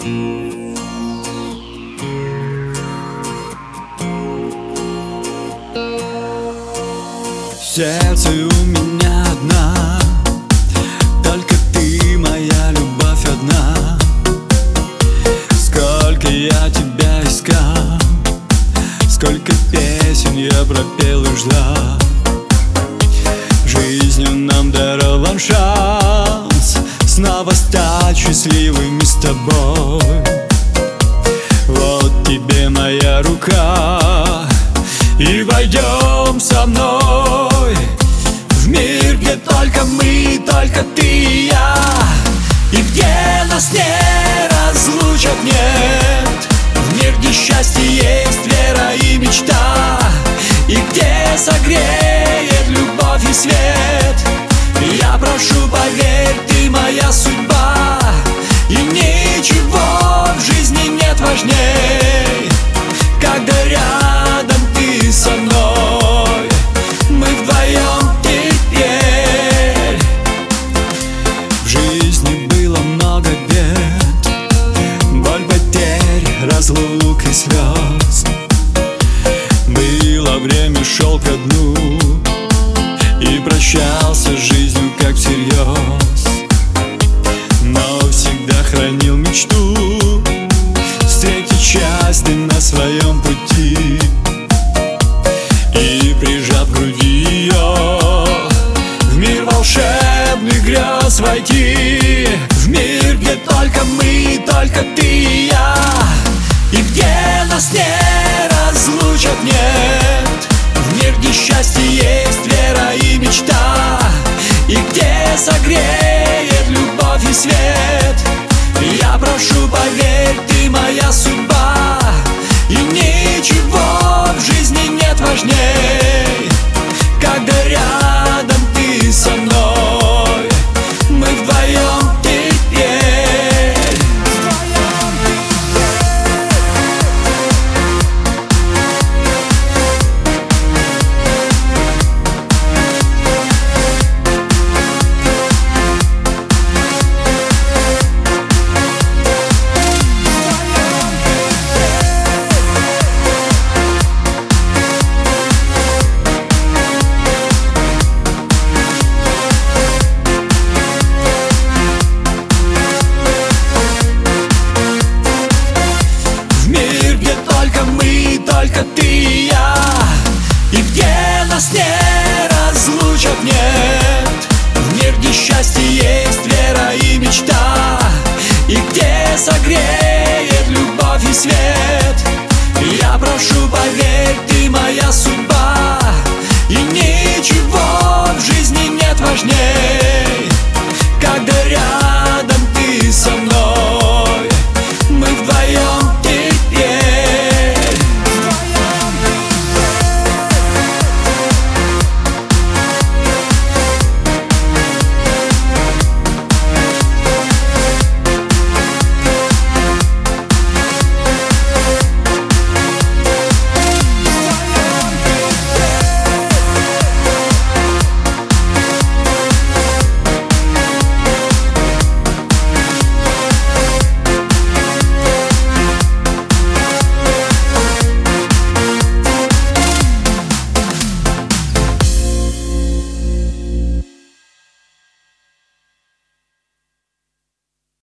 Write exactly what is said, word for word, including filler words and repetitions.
Сердце у меня одна, только ты, моя любовь одна. Сколько я тебя искал, сколько песен я пропел и ждал. Жизнью нам дарован шанс снова стать счастливыми с тобой. Вот тебе моя рука, и войдем со мной в мир, где только мы, только ты и я, и где нас не разлучат, нет. В мир, где счастье есть, вера и мечта, и где согреет любовь и свет. Я прошу, поверь, ты моя судьба, и ничего в жизни нет важней, когда рядом ты со мной. Мы вдвоем теперь. В жизни было много бед, боль, потерь, разлук и слез. Было время, шел ко дну и прощался с жизнью как всерьез, но всегда хранил мечту встретить счастье на своем пути. И прижав к груди ее, в мир волшебных грез войти. В мир, где только мы, только ты и я, и где нас не разлучат, нет. В мир, где счастье есть, вера и мечта, и где согреет любовь и свет. Я прошу, поверь, ты моя судьба, и ничего в жизни нет важней, когда рядом ты со мной. Мы вдвоем теперь. Только ты и я, и где нас не разлучат, нет. В мир, где счастье есть, вера и мечта, и где согреет любовь и свет. Я прошу, поверь, ты моя судьба, и ничего в жизни нет важней, когда рядом ты со мной.